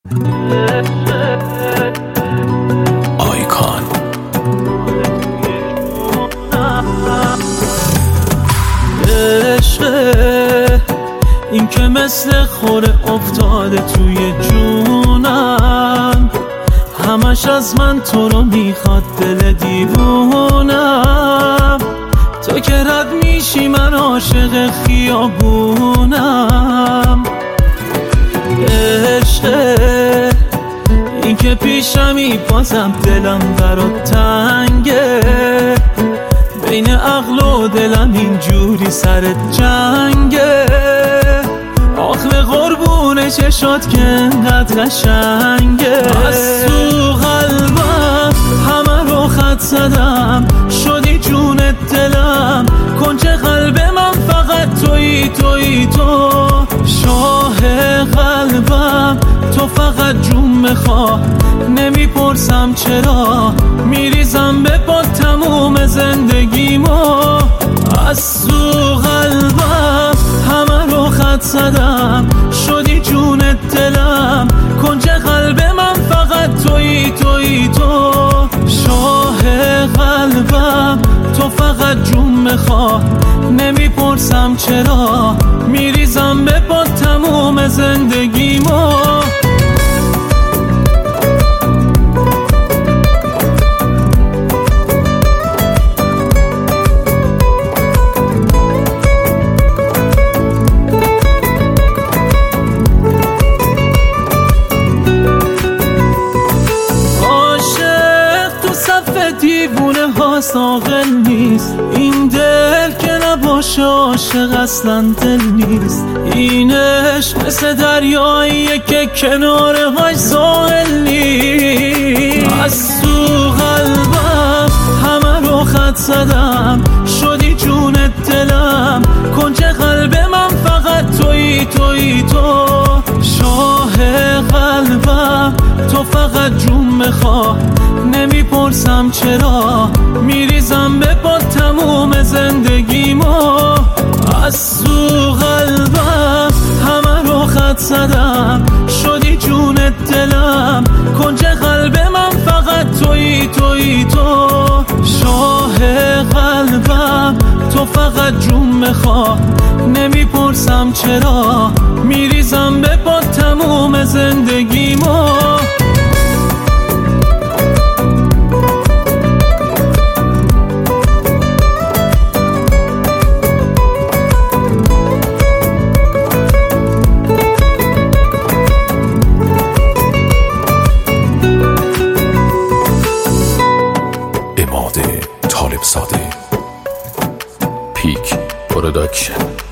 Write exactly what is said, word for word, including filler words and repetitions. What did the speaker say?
آیکان عشقه این که مثل خوره افتاده توی جونم، همش از من تو رو میخواد دل دیوونم. تو که رد میشی من عاشق خیابونم. عشقه این که پیشمی بازم دلم برات تنگه، بین عقل و دلم اینجوری سر جنگه. آخر قربون چشات که انقدر قشنگه. از تو قلبم همه رو خط زدم، شدی جون دلم، کنج قلب من فقط تویی تویی تو. شاه قلبم تو فقط جون میخوا، نمیپرسم چرا، میریزم به پات تموم زندگیمو. از تو قلبم همه رو خط زدم، شدی جون دلم، کنج قلب من فقط تویی تویی تو. شاه قلبم تو فقط جون میخوا، نمیپرسم چرا، میریزم به پات تموم زندگیمو. دیوونه ها ساغل نیست، این دل که نباشه عاشق اصلا دل نیست. این عشق مثل دریاییه که کنارهاش ساحل نیست. از تو قلبم همه رو خط زدم، شدی جون دلم، کنج قلب من فقط تویی تویی تو. شاه قلبم تو فقط جون میخوا، نمیپرسم چرا، میریزم به پات تموم زندگیمو. از تو قلبم همه رو خط زدم، شدی جون دلم، کنج قلب من فقط تویی تویی تو. شاه قلبم تو فقط جون میخوا، نمیپرسم چرا، میریزم به پات تموم زندگیمو. طالب زاده پیک پروداکشن.